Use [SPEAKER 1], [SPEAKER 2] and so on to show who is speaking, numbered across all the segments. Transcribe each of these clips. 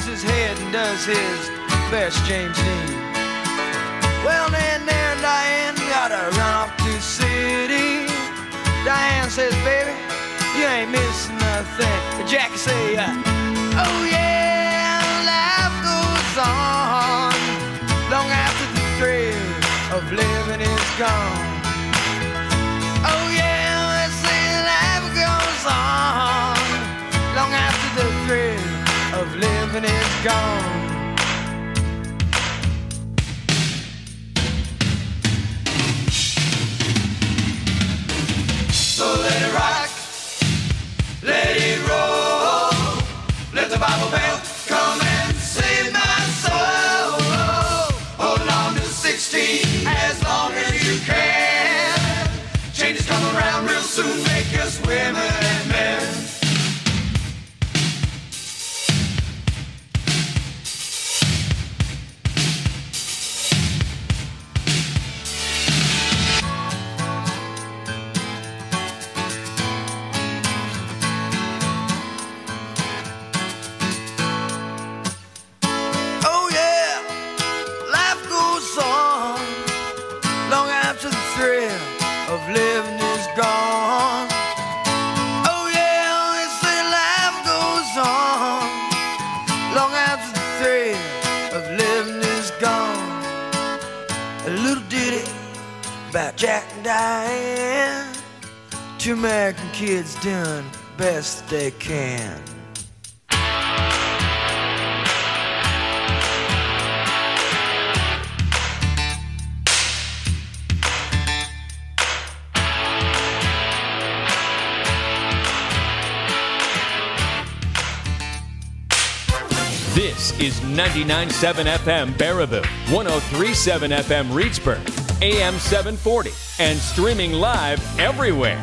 [SPEAKER 1] his head and does his best James Dean. Well, then there Diane gotta run off to the city. Diane says, baby, you ain't missing nothing. Jackie say, oh yeah, life goes on long after the thrill of living is gone. Oh yeah, they say life goes on long after the thrill of living is gone. So let it rock, let it roll, let the Bible bell come and save my soul. Hold on to 16 as long as you can. Changes come around real soon, make us women and men. Living is gone. Oh yeah, they say life goes on long after the thrill of living is gone. A little ditty about Jack and Diane, two American kids doing the best they can.
[SPEAKER 2] This is 99.7 FM Baraboo, 103.7 FM Reedsburg, AM 740, and streaming live everywhere.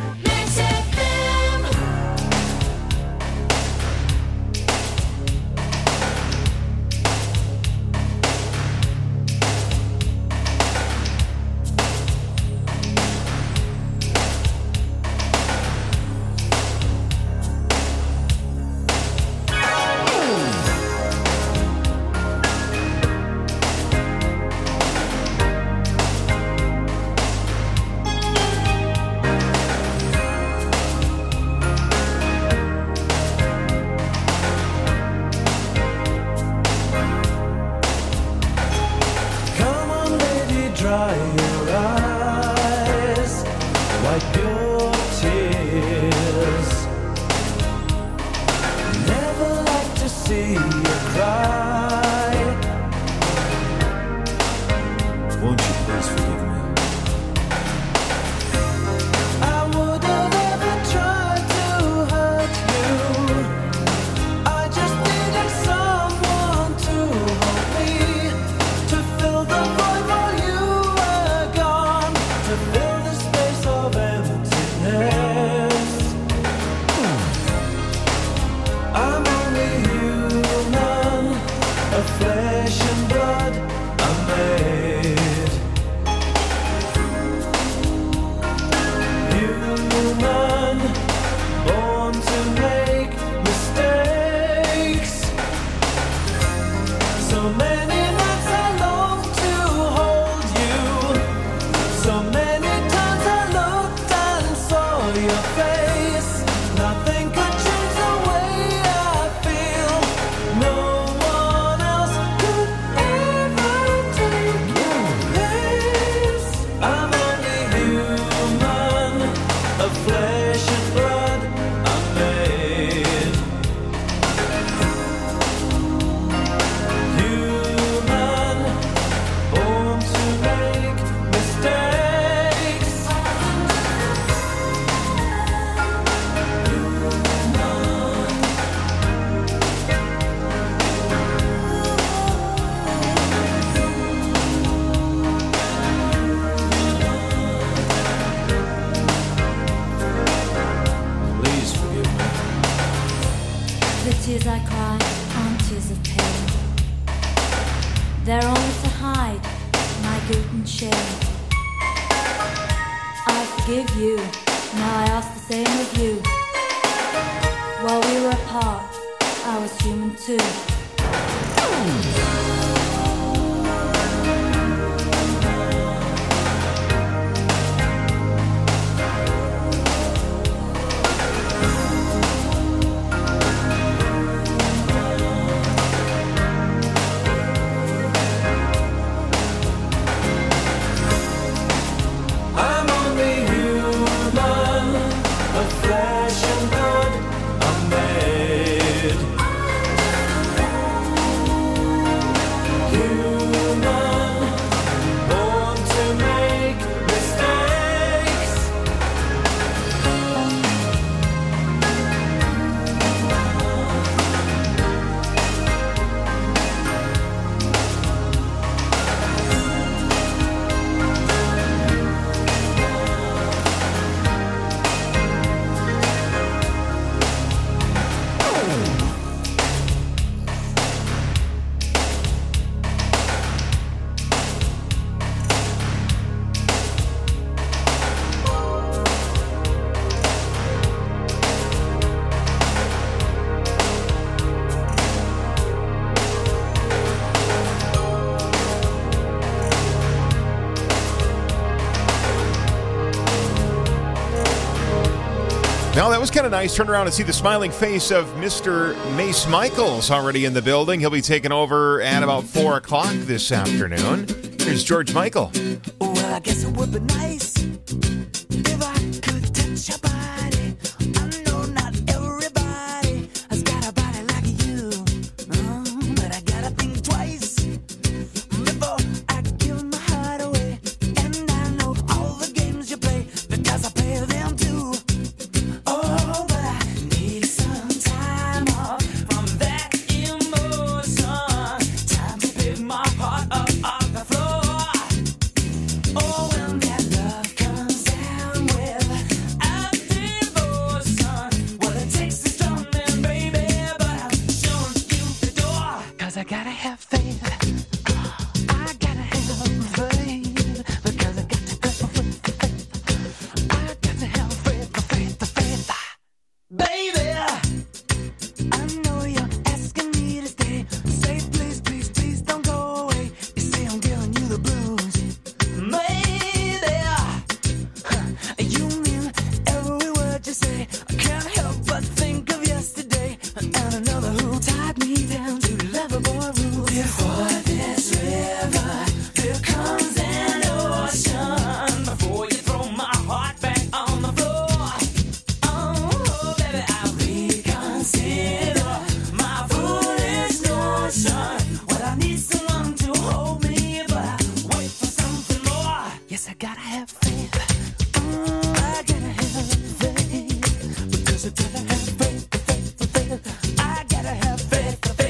[SPEAKER 3] tears I cry aren't tears of pain. They're only to hide my guilt and shame. I forgive you, now I ask the same of you. While we were apart, I was human too.
[SPEAKER 4] Now, that was kind of nice. Turn around and see the smiling face of Mr. Mace Michaels already in the building. He'll be taking over at about 4 o'clock this afternoon. Here's George Michael.
[SPEAKER 1] Well, I guess it would be nice if I could touch your body. I know not everybody has got a body like you, but I gotta think twice before I give my heart away. And I know all the games you play because I play them too. Oh, but I need some time off from that emotion. Time to pick my heart up off the floor. Oh, when that love comes down with a devotion. Well, it takes a strong man, baby, but I'm showing you the door. 'Cause I gotta have faith. I gotta have faith. Because I got to have faith. I got to have faith. Baby, I know you're asking me to stay. Say please, please, please don't go away. You say I'm giving you the blues. Maybe you mean every word you say. I can't help but think of yesterday and another who tied me down to Loverboy rules. Before this river, there comes an ocean. Before you throw my heart back on the floor. Oh, baby, I'll reconsider my foolish notion. Well, I need someone to hold me, but I wait for something more. Yes, I gotta have faith. I gotta have faith. Because I gotta have faith. I gotta have faith.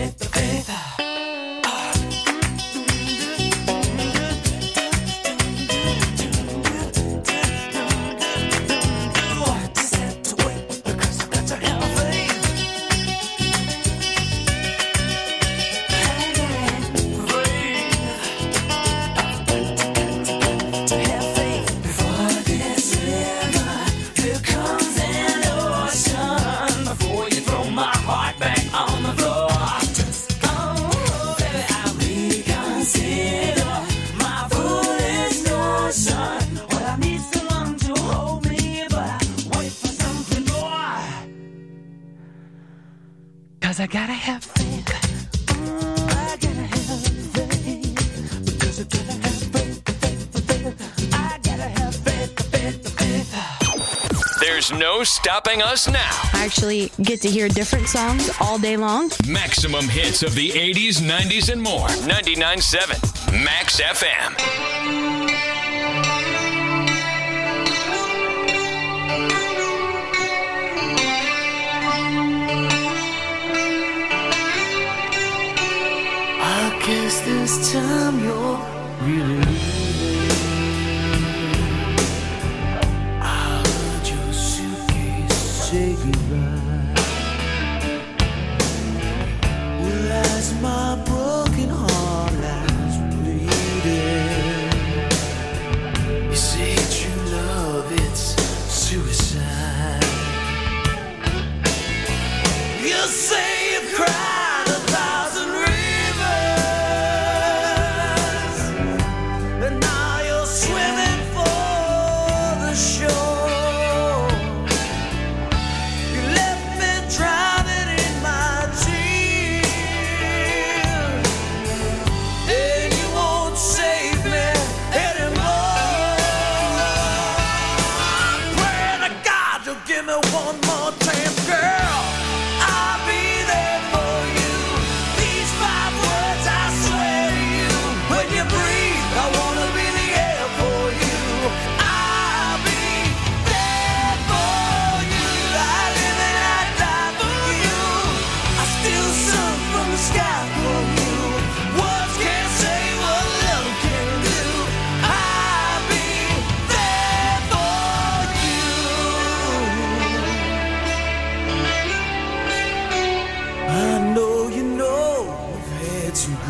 [SPEAKER 1] Just have to wait because I got to have faith. I gotta have faith. To have faith. Before this river, there comes an ocean. Before you throw my heart back on the floor. Oh, baby, I'll reconsider my foolish notion. Well, I need someone to hold me, but I wait for something more. 'Cause I gotta have faith. I gotta have faith. Because I gotta have faith. I gotta have faith.
[SPEAKER 2] There's no stopping us now.
[SPEAKER 5] I actually get to hear different songs all day long.
[SPEAKER 2] Maximum hits of the 80s, 90s, and more. 99.7 Max FM.
[SPEAKER 1] I guess this time you're really leaving. I heard your suitcase say goodbye. Well, as my broken heart lies bleeding, you say true love, it's suicide. You say you've cried 1,000 rivers.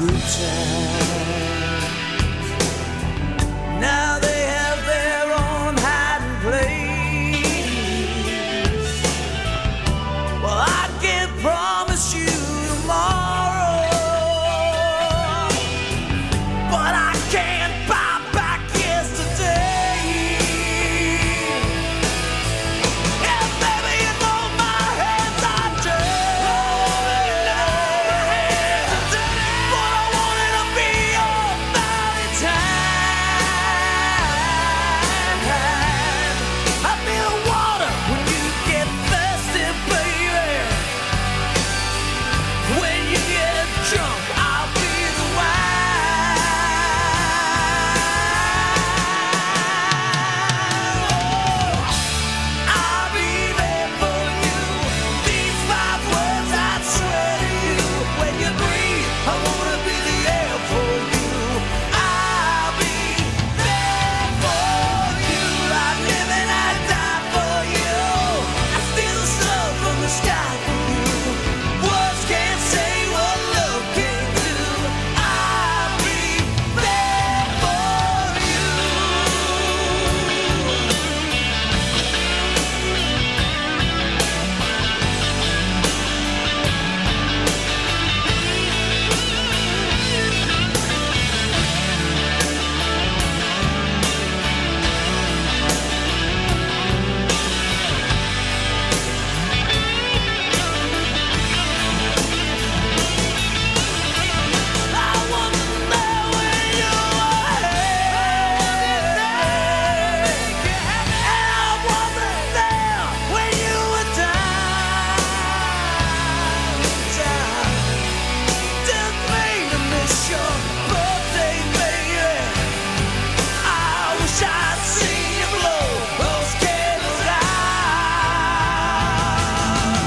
[SPEAKER 1] good times. Now they have their own hiding place. Well, I can't promise you tomorrow, but I can buy back yesterday. Yeah, baby, you know my hands are dirty, but I wanted to be your Valentine. I'll be the water when you get thirsty, baby. When you get drunk, I'll be the wine. I'll be there for you. These 5 words I swear to you. When you breathe, I wanna be the air for you. I'll be there for you. I live and I die for you. I steal the sun from the sky for you. Words can't say what love can do. I'll be there for you. I wasn't there when you were here, and I wasn't there when you were down. Didn't mean to miss your birthday, baby. I wish I'd seen you blow those candles out.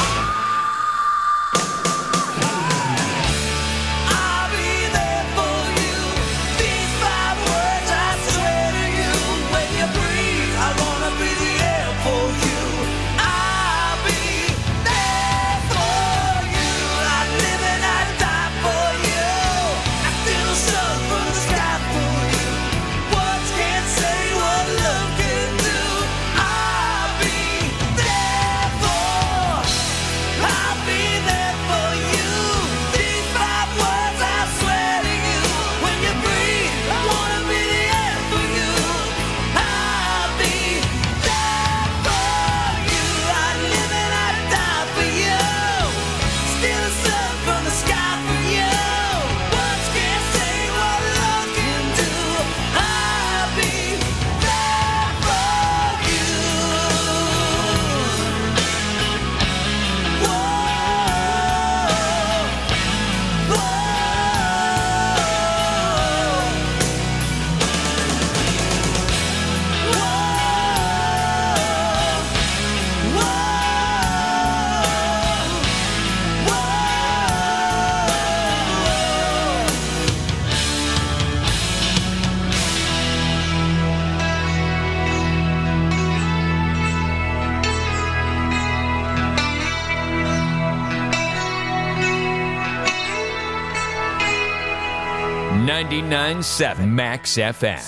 [SPEAKER 1] I'll be there for you. These 5 words I swear to you. When you breathe, I wanna be the air for you. I'll be there for you. I live and I die for you. I steal the sun from the sky for you. Words can't say what love can do. I'll be there for you. These 5 words I swear to you. When you breathe, I wanna be the air for you. I'll be there for you. I live and I die for you. Steal the sun from the sky for you. Words can't say what love can do. I'll be there for you. Whoa,
[SPEAKER 2] $99.7 Max FM.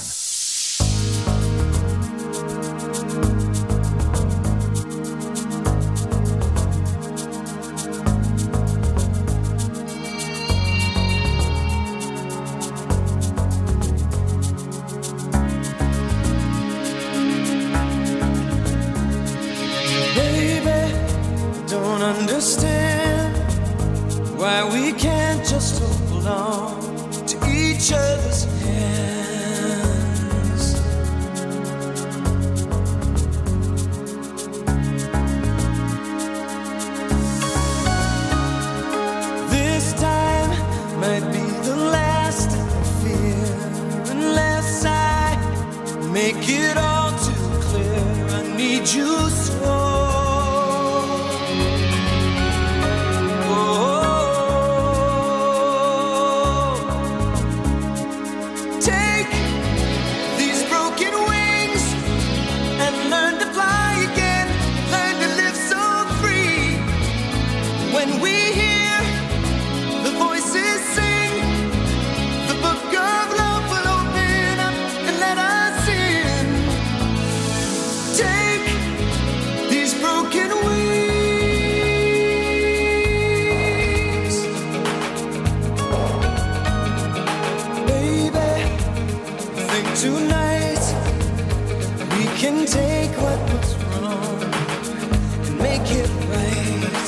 [SPEAKER 1] Baby, don't understand why we can't just hold on to each other's hands. This time might be the last I fear, unless I make it all too clear. I need you so. Oh, tonight we can take what was wrong and make it right.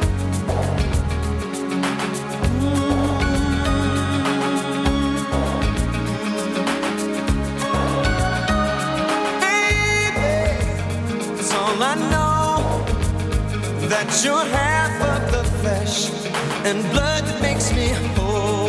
[SPEAKER 1] Baby, it's all I know, that you're half of the flesh and blood that makes me whole.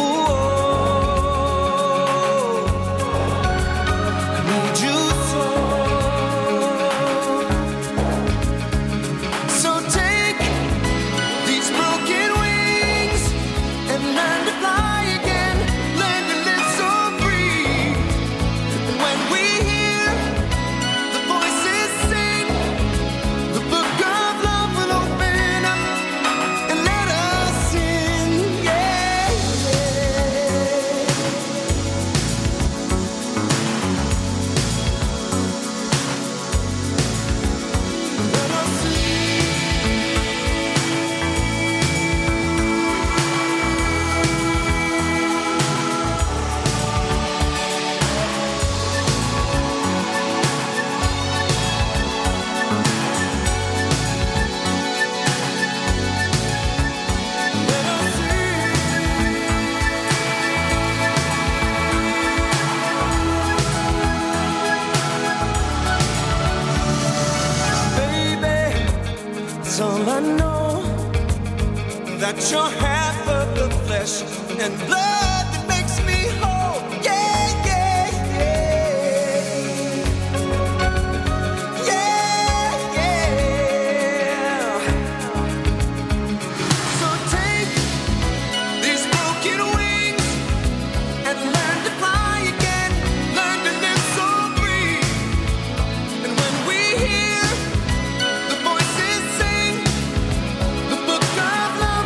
[SPEAKER 1] That you're half of the flesh and blood that makes me whole. Yeah, yeah, yeah. Yeah, yeah. So take these broken wings and learn to fly again. Learn to live so free. And when we hear the voices sing the book of love,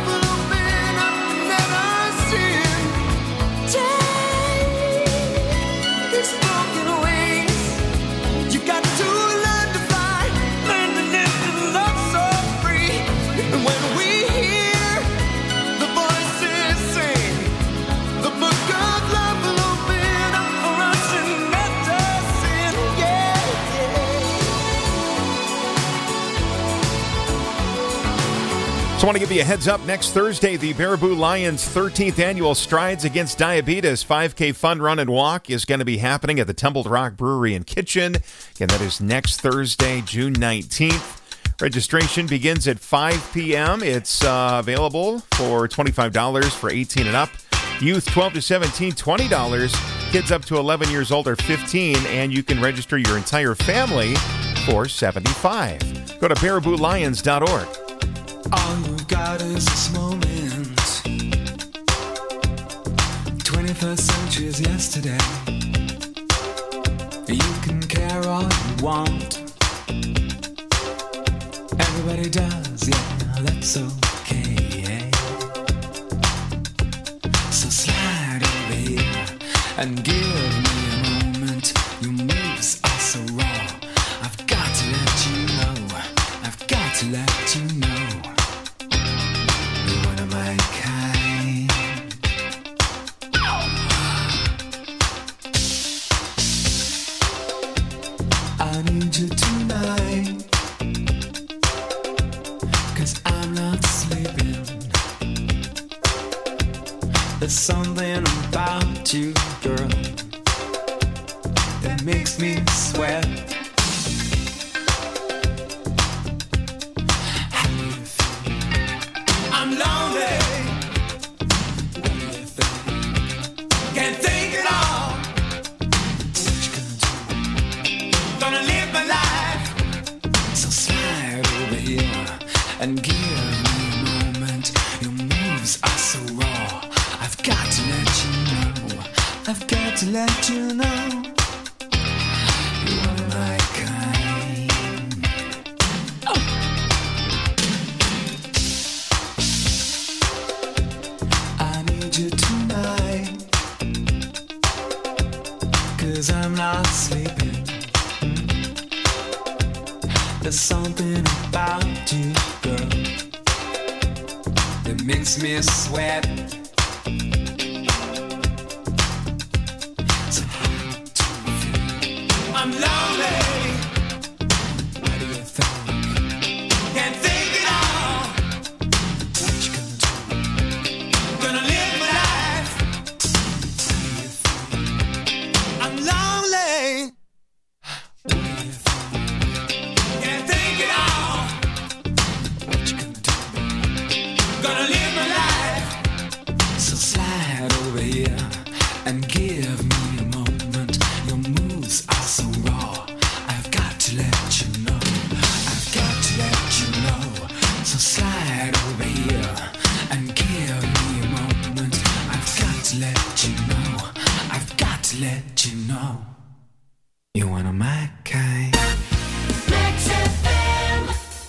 [SPEAKER 4] I want to give you a heads up. Next Thursday, the Baraboo Lions 13th annual Strides Against Diabetes 5K Fun Run and Walk is going to be happening at the Tumbled Rock Brewery and Kitchen. Again, that is next Thursday, June 19th. Registration begins at 5 p.m. It's available for $25 for 18 and up. Youth 12 to 17, $20. Kids up to 11 years old are $15, and you can register your entire family for $75. Go to BarabooLions.org.
[SPEAKER 1] All you've got is this moment. 21st century is yesterday. You can care all you want. Everybody does, yeah, that's okay. So slide over here and give me a moment. Your moves are so raw. I've got to let you know. I've got to let you know. You're one of my kind. I need you tonight. I'm not sleeping. There's something about you, girl, that makes me sweat. How do you feel? I'm lonely. What do you think? Can't think at all. What you gonna do? Gonna live my life. So slide over here and give me a moment. Your moves are so raw. I've got to let you know. I've got to let you know. You're one of my kind. Oh. I need you tonight, 'cause I'm not sleeping. There's something about you, girl, that makes me sweat. So hard to
[SPEAKER 6] and give me a moment. Your moves are so raw. I've got to let you know. I've got to let you know. So slide over here and give me a moment. I've got to let you know. I've got to let you know. You wanna my kind.
[SPEAKER 7] Max FM.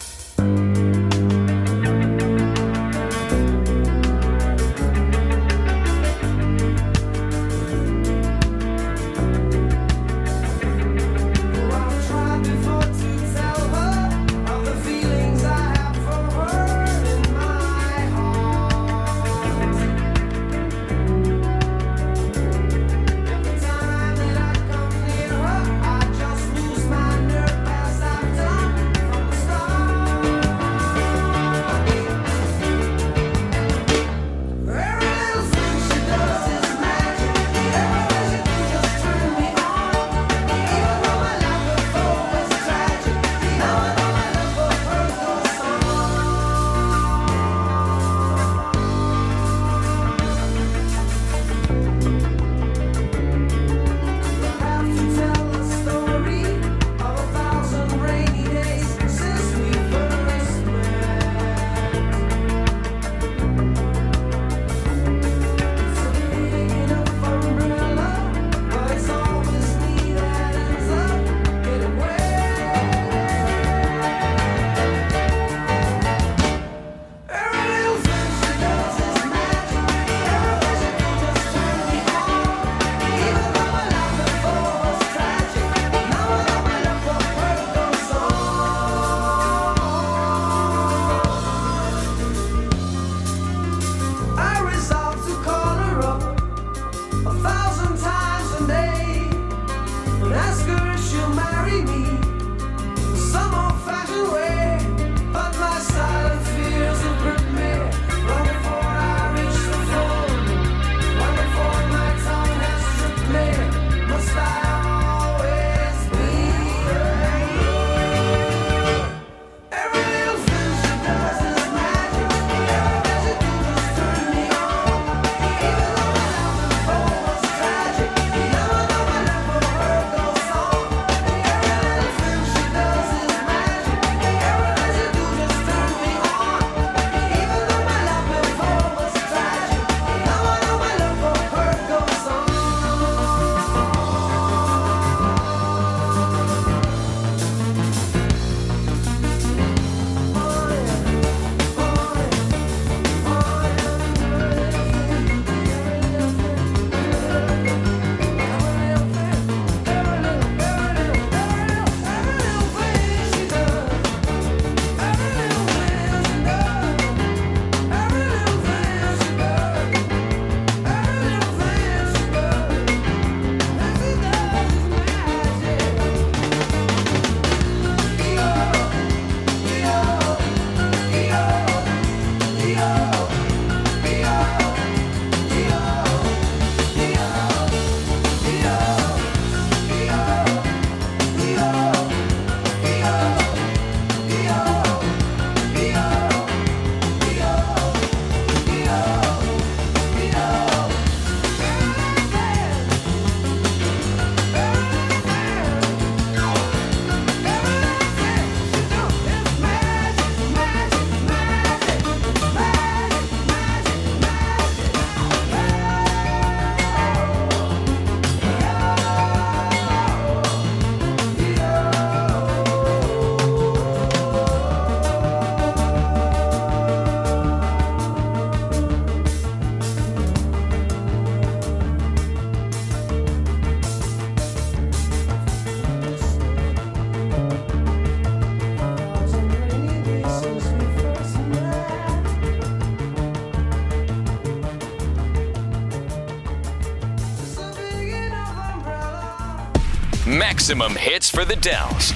[SPEAKER 2] Maximum hits for the Dells.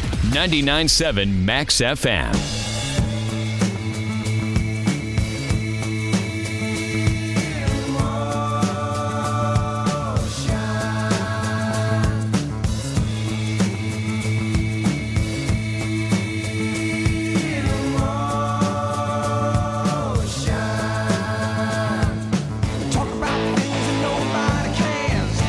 [SPEAKER 2] 99.7 Max FM.
[SPEAKER 1] Talk about things that nobody cares.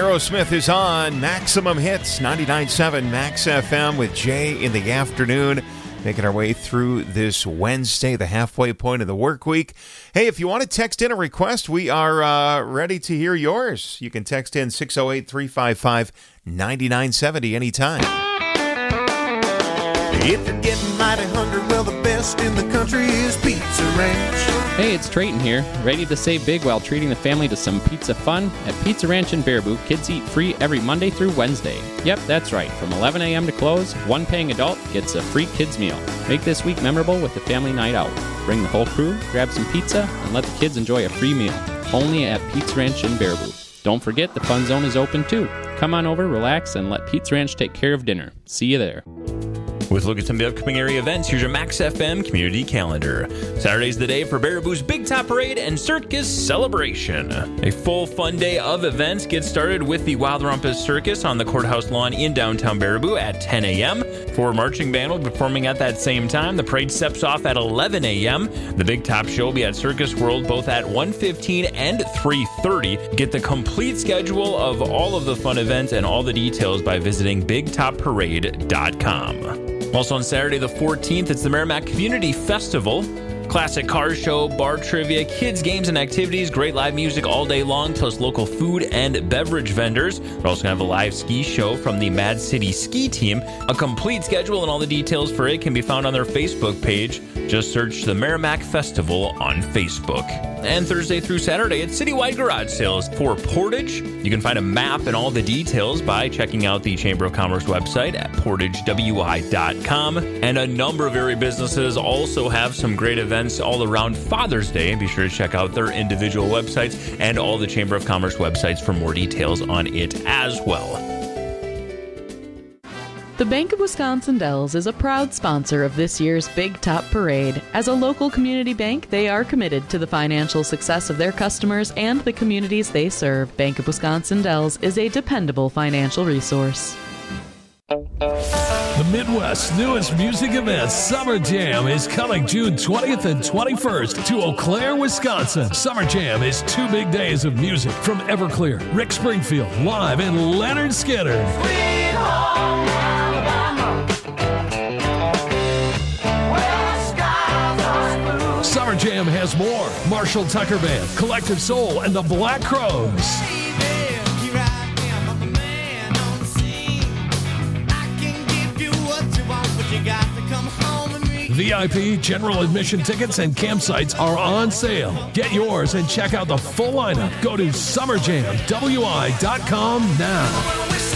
[SPEAKER 4] Aerosmith is on Maximum Hits, 99.7 Max FM with Jay in the afternoon. Making our way through this Wednesday, the halfway point of the work week. Hey, if you want to text in a request, we are ready to hear yours. You can text in 608-355-9970 anytime.
[SPEAKER 8] If you're getting mighty hungry, well, the best in the country is Pizza Ranch.
[SPEAKER 9] Hey, it's Trayton here, ready to save big while treating the family to some pizza fun. At Pizza Ranch in Baraboo, kids eat free every Monday through Wednesday. Yep, that's right. From 11 a.m. to close, one paying adult gets a free kids meal. Make this week memorable with the family night out. Bring the whole crew, grab some pizza, and let the kids enjoy a free meal. Only at Pizza Ranch in Baraboo. Don't forget the fun zone is open too. Come on over, relax, and let Pizza Ranch take care of dinner. See you there.
[SPEAKER 10] With a look at some of the upcoming area events, here's your Max FM community calendar. Saturday's the day for Baraboo's Big Top Parade and Circus Celebration. A full fun day of events gets started with the Wild Rumpus Circus on the courthouse lawn in downtown Baraboo at 10 a.m. For marching band will be performing at that same time. The parade steps off at 11 a.m. The Big Top Show will be at Circus World both at 1:15 and 3:30. Get the complete schedule of all of the fun events and all the details by visiting BigTopParade.com. Also on Saturday the 14th, it's the Merrimack Community Festival. Classic car show, bar trivia, kids, games, and activities, great live music all day long, plus local food and beverage vendors. We're also going to have a live ski show from the Mad City Ski Team. A complete schedule and all the details for it can be found on their Facebook page. Just search the Merrimack Festival on Facebook. And Thursday through Saturday, it's citywide garage sales for Portage. You can find a map and all the details by checking out the Chamber of Commerce website at portagewi.com. And a number of area businesses also have some great events all around Father's Day. Be sure to check out their individual websites and all the Chamber of Commerce websites for more details on it as well.
[SPEAKER 11] The Bank of Wisconsin Dells is a proud sponsor of this year's Big Top Parade. As a local community bank, they are committed to the financial success of their customers and the communities they serve. Bank of Wisconsin Dells is a dependable financial resource.
[SPEAKER 12] The Midwest's newest music event, Summer Jam, is coming June 20th and 21st to Eau Claire, Wisconsin. Summer Jam is 2 big days of music from Everclear, Rick Springfield live, and Leonard Skinner.
[SPEAKER 7] Sweet home Alabama, where the skies are blue.
[SPEAKER 12] Summer Jam has more. Marshall Tucker Band, Collective Soul, and the Black Crows. VIP, general admission tickets, and campsites are on sale. Get yours and check out the full lineup. Go to summerjamwi.com now.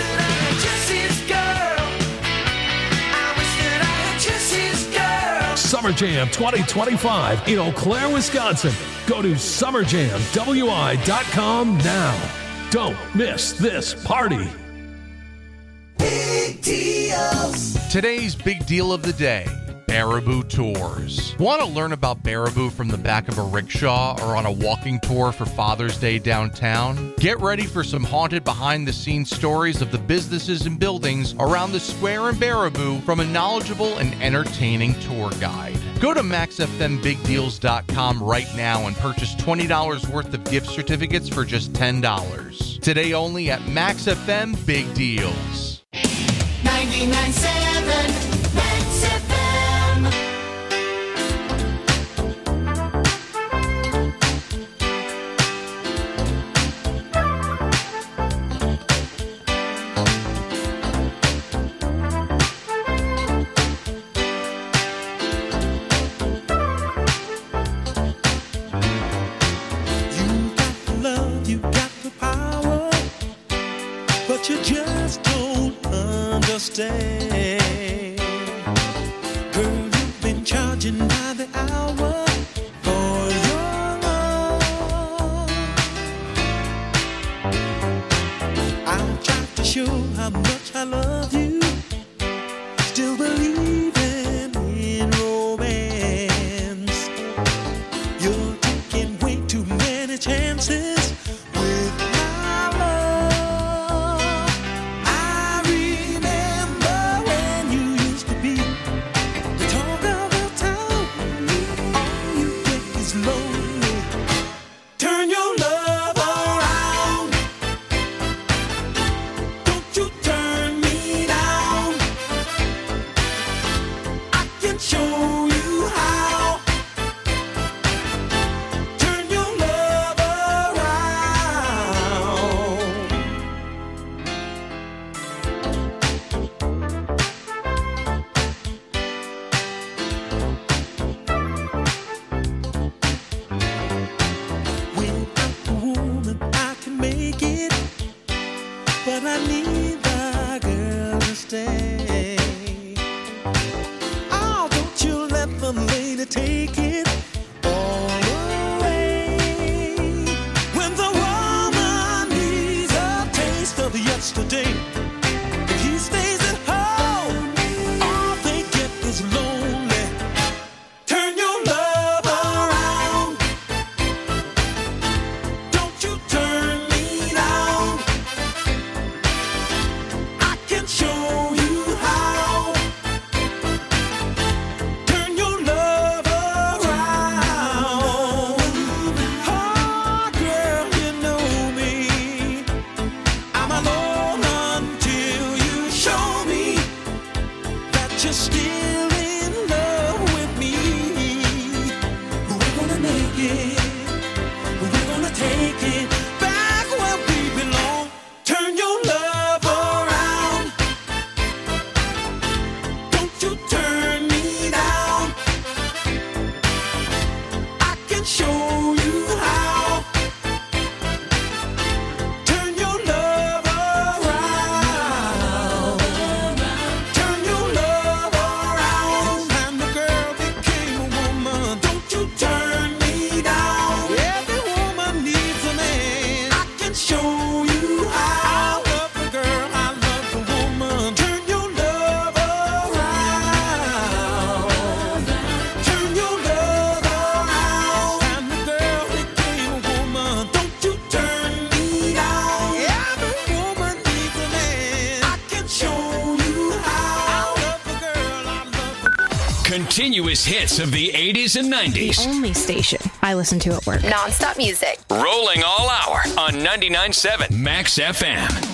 [SPEAKER 12] Summer Jam 2025 in Eau Claire, Wisconsin. Go to summerjamwi.com now. Don't miss this party.
[SPEAKER 8] Big deals.
[SPEAKER 13] Today's big deal of the day, Baraboo Tours. Want to learn about Baraboo from the back of a rickshaw or on a walking tour for Father's Day downtown? Get ready for some haunted behind-the-scenes stories of the businesses and buildings around the square in Baraboo from a knowledgeable and entertaining tour guide. Go to MaxFMBigDeals.com right now and purchase $20 worth of gift certificates for just $10. Today only at Max FM Big Deals.
[SPEAKER 7] 99.7 Max FM.
[SPEAKER 8] You just don't understand. Girl, you've been charging by the hour for your love. I'll try to show how much I love you. Still believing in romance. You're taking way too many chances with my love. I remember when
[SPEAKER 2] Continuous hits of the 80s and 90s.
[SPEAKER 5] The only station I listen to at work.
[SPEAKER 14] Non-stop music.
[SPEAKER 2] Rolling all hour on 99.7 Max FM.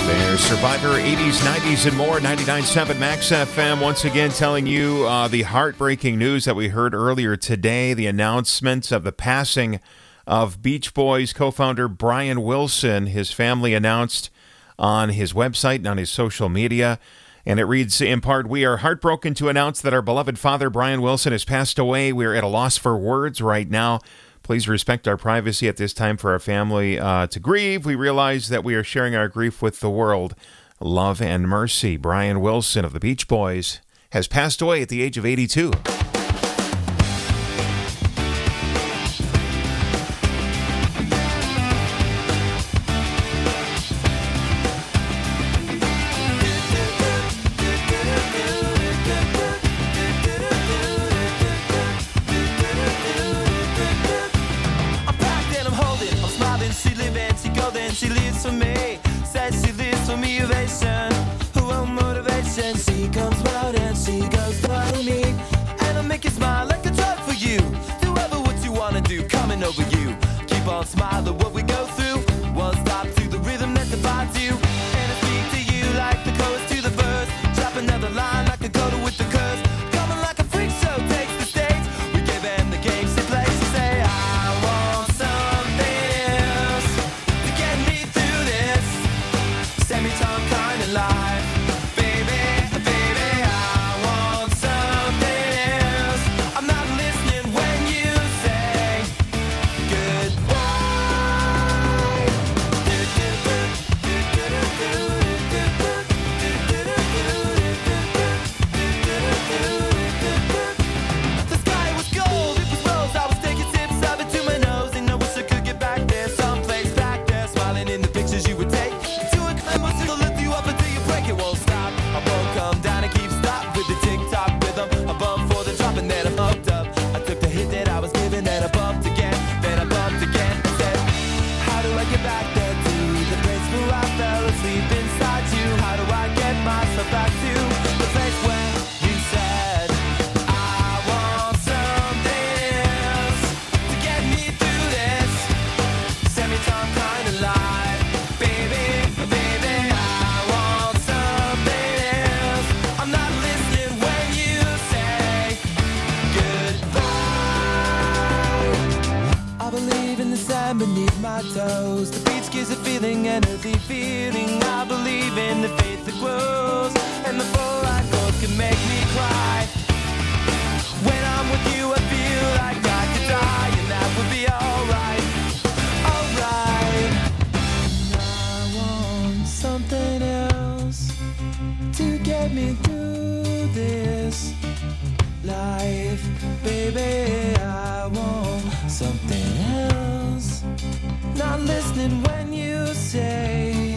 [SPEAKER 4] There's Survivor, 80s, 90s, and more. 99.7 Max FM. Once again, telling you the heartbreaking news that we heard earlier today. The announcement of the passing of Beach Boys co-founder Brian Wilson. His family announced on his website and on his social media. And it reads, in part, we are heartbroken to announce that our beloved father, Brian Wilson, has passed away. We are at a loss for words right now. Please respect our privacy at this time for our family to grieve. We realize that we are sharing our grief with the world. Love and mercy. Brian Wilson of the Beach Boys has passed away at the age of 82.
[SPEAKER 7] She lives for me, says she lives for me, ovation. Who will motivation? She comes round and she goes to me, and I'll make you smile like a drug for you. Do ever what you wanna do, coming over you. Keep on smiling what we go through. One stop to the rhythm that divides you, and I speak to you like the chorus to the verse. Drop another line like a coda with the curse. Coming like a freak show takes the stage. We give them the game she plays. She say I want something else to get me through this semi-time kind of life. Baby, baby, I want something else. I'm not listening when you say goodbye. The sky was gold, it was rose. I was taking sips of it to my nose, and I wish I could get back there, someplace back there, smiling in the pictures you would take. To a climb, to lift you up until you break. It won't stop. I won't come down and keep stop with the tick-tock rhythm. I bumped for the drop and then I bumped up. I took the hit that I was given, then I bumped again, then I bumped again. I said, how do I get back there to the place where I fell asleep inside you? How do I get myself back to the place where you said I want something else to get me through this semi-time kind of life? Baby, baby, I want something else. I'm not listening when you say goodbye. I believe in the sand beneath my toes. The beach gives a feeling, an earthy feeling. I believe in the faith that grows, and the full light goes can make me cry. When I'm with you, I feel like I could die, and that would be alright, alright. I want something else to get me through this life. Baby, I want something else. Not listening when you say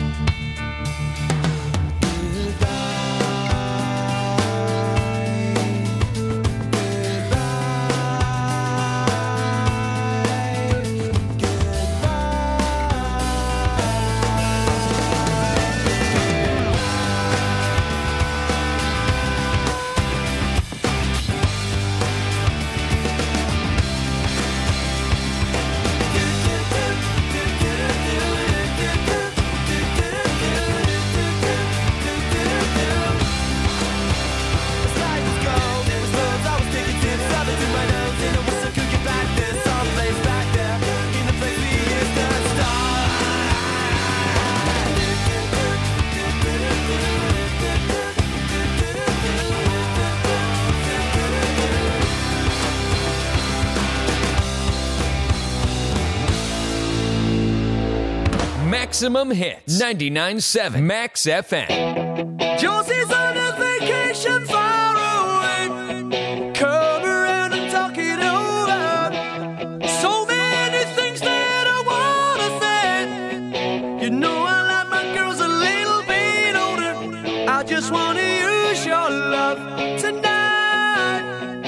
[SPEAKER 2] Maximum Hits, 99.7 Max FM.
[SPEAKER 7] Josie's on a vacation far away. Come around and talk it over. So many things that I wanna say. You know I like my girls a little bit older. I just wanna use your love tonight.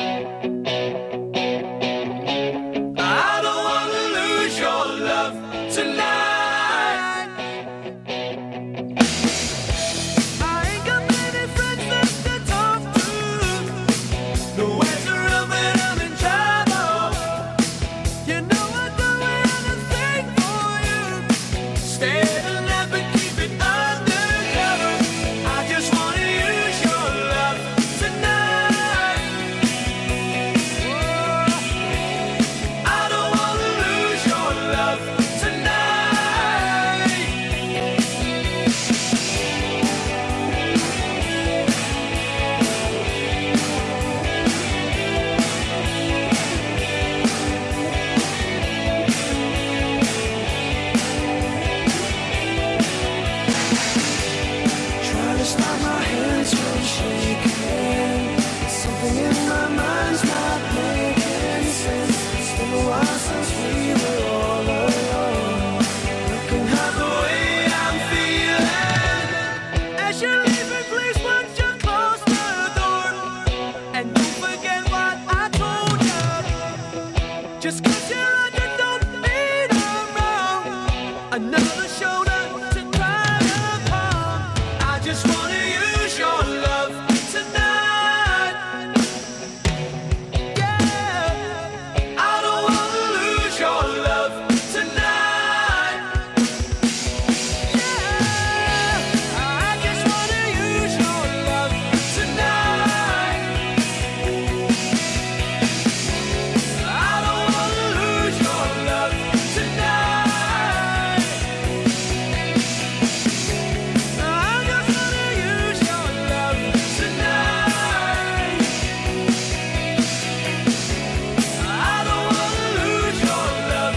[SPEAKER 7] I don't wanna lose your love tonight. Stay the night but keep it under.
[SPEAKER 1] Trying to stop my hands from shaking. Something in my mind's not making sense. It's been a while since we were all alone. You can have the way I'm feeling. As you're leaving, please won't you close the door? And don't forget what I told you. Just 'cause you're under, don't mean I'm wrong. Another shoulder to cry upon. I just wanna use your love tonight. Yeah, I don't wanna lose your love tonight. Yeah, I just wanna use your love tonight. I don't wanna lose your love tonight. I just wanna use your love tonight. I don't wanna lose your love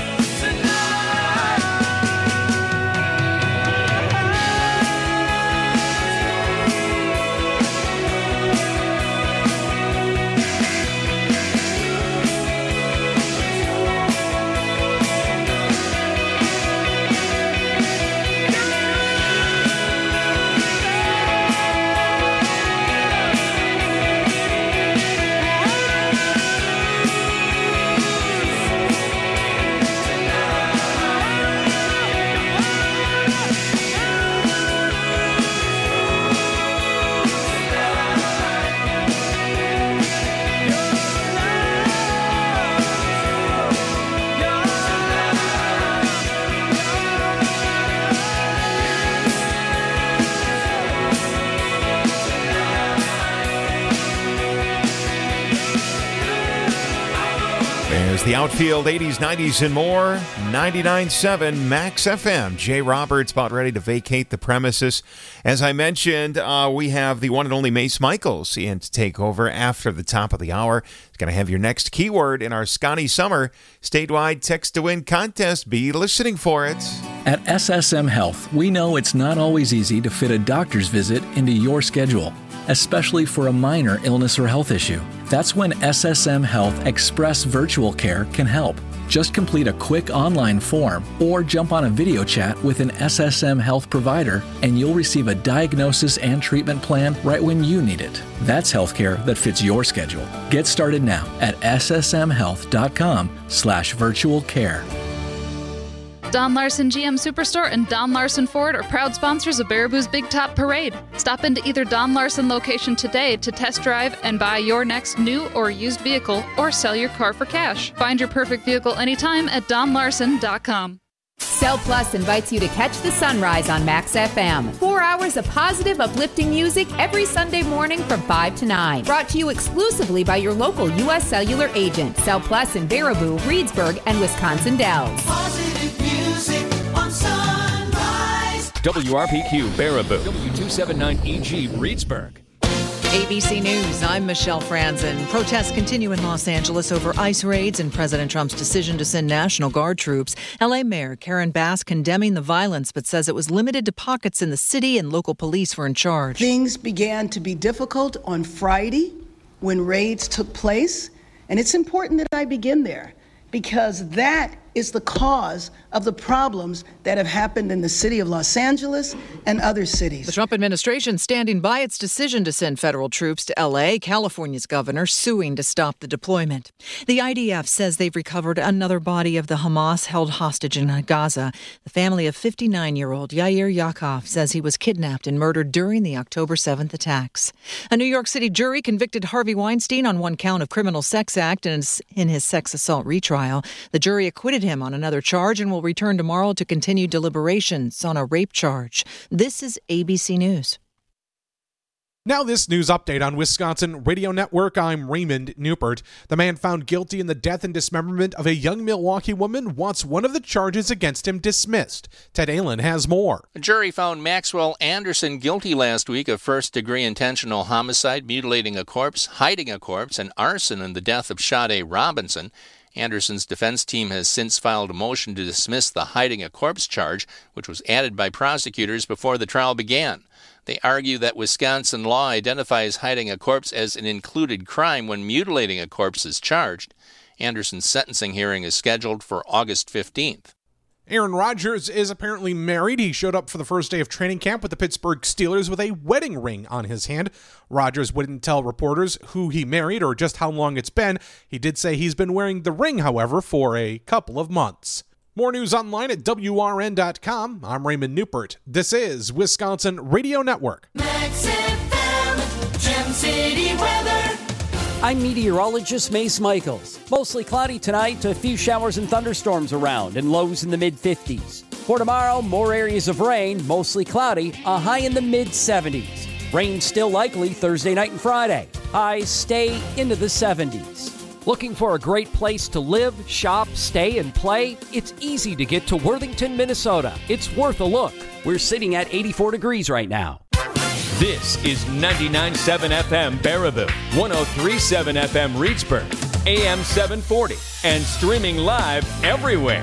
[SPEAKER 4] There's the outfield, 80s, 90s, and more. 99.7 Max FM. Jay Roberts about ready to vacate the premises. As I mentioned, we have the one and only Mace Michaels in to take over after the top of the hour. He's going to have your next keyword in our Scotty Summer statewide text to win contest. Be listening for it.
[SPEAKER 14] At SSM Health, we know it's not always easy to fit a doctor's visit into your schedule, especially for a minor illness or health issue. That's when SSM Health Express Virtual Care can help. Just complete a quick online form or jump on a video chat with an SSM Health provider and you'll receive a diagnosis and treatment plan right when you need it. That's healthcare that fits your schedule. Get started now at ssmhealth.com/virtual care.
[SPEAKER 15] Don Larson GM Superstore and Don Larson Ford are proud sponsors of Baraboo's Big Top Parade. Stop into either Don Larson location today to test drive and buy your next new or used vehicle or sell your car for cash. Find your perfect vehicle anytime at donlarson.com.
[SPEAKER 16] Cell Plus invites you to catch the sunrise on Max FM. 4 hours of positive, uplifting music every Sunday morning from 5 to 9. Brought to you exclusively by your local U.S. Cellular agent. Cell Plus in Baraboo, Reedsburg, and Wisconsin Dells.
[SPEAKER 1] Positive music on Sunrise.
[SPEAKER 2] WRPQ Baraboo, W279EG Reedsburg.
[SPEAKER 17] ABC News, I'm Michelle Franzen. Protests continue in Los Angeles over ICE raids and President Trump's decision to send National Guard troops. L.A. Mayor Karen Bass condemning the violence, but says it was limited to pockets in the city and local police were in charge.
[SPEAKER 18] Things began to be difficult on Friday when raids took place, and it's important that I begin there because that is the cause of the problems that have happened in the city of Los Angeles and other cities.
[SPEAKER 17] The Trump administration standing by its decision to send federal troops to L.A., California's governor suing to stop the deployment. The IDF says they've recovered another body of the Hamas-held hostage in Gaza. The family of 59-year-old Yair Yaakov says he was kidnapped and murdered during the October 7th attacks. A New York City jury convicted Harvey Weinstein on one count of criminal sex act in his sex assault retrial. The jury acquitted him on another charge and will return tomorrow to continue deliberations on a rape charge. This is ABC News.
[SPEAKER 19] Now this news update on Wisconsin Radio Network. I'm Raymond Newport. The man found guilty in the death and dismemberment of a young Milwaukee woman wants one of the charges against him dismissed. Ted Allen has more.
[SPEAKER 20] A jury found Maxwell Anderson guilty last week of first-degree intentional homicide, mutilating a corpse, hiding a corpse, and arson in the death of Sade Robinson. Anderson's defense team has since filed a motion to dismiss the hiding a corpse charge, which was added by prosecutors before the trial began. They argue that Wisconsin law identifies hiding a corpse as an included crime when mutilating a corpse is charged. Anderson's sentencing hearing is scheduled for August 15th.
[SPEAKER 19] Aaron Rodgers is apparently married. He showed up for the first day of training camp with the Pittsburgh Steelers with a wedding ring on his hand. Rodgers wouldn't tell reporters who he married or just how long it's been. He did say he's been wearing the ring, however, for a couple of months. More news online at WRN.com. I'm Raymond Newport. This is Wisconsin Radio Network.
[SPEAKER 21] Max FM, Gem City weather.
[SPEAKER 22] I'm meteorologist Mace Michaels. Mostly cloudy tonight, a few showers and thunderstorms around, and lows in the mid-50s. For tomorrow, more areas of rain, mostly cloudy, a high in the mid-70s. Rain still likely Thursday night and Friday. Highs stay into the 70s. Looking for a great place to live, shop, stay, and play? It's easy to get to Worthington, Minnesota. It's worth a look. We're sitting at 84 degrees right now.
[SPEAKER 2] This is 99.7 FM Baraboo, 103.7 FM Reedsburg, AM 740, and streaming live everywhere.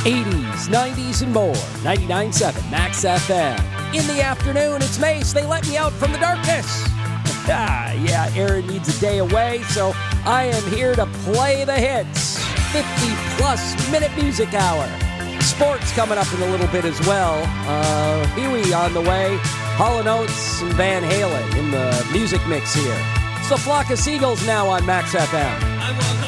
[SPEAKER 22] 80s, 90s, and more. 99.7 Max FM. In the afternoon, it's Mace. They let me out from the darkness. Yeah, Aaron needs a day away, so I am here to play the hits. 50-plus minute music hour. Sports coming up in a little bit as well. Huey on the way. Hall & Oates and Van Halen in the music mix here. It's the Flock of Seagulls now on Max FM.